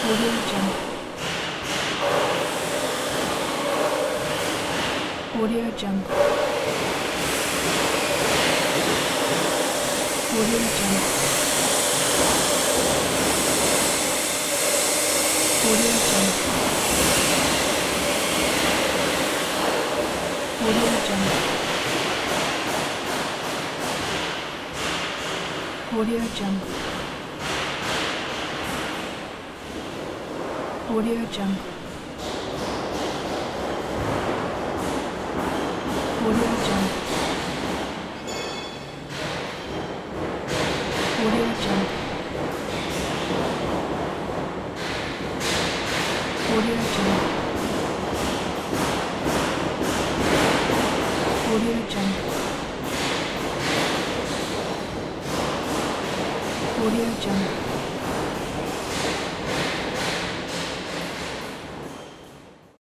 Audio Jungle. Audio Jungle. Audio Jungle. Audio Jungle. Audio Jungle. Audio Jungle. Audio Jungle. Audio Jungle. Audio Jungle. Audio Jungle. Audio Jungle. Audio Jungle.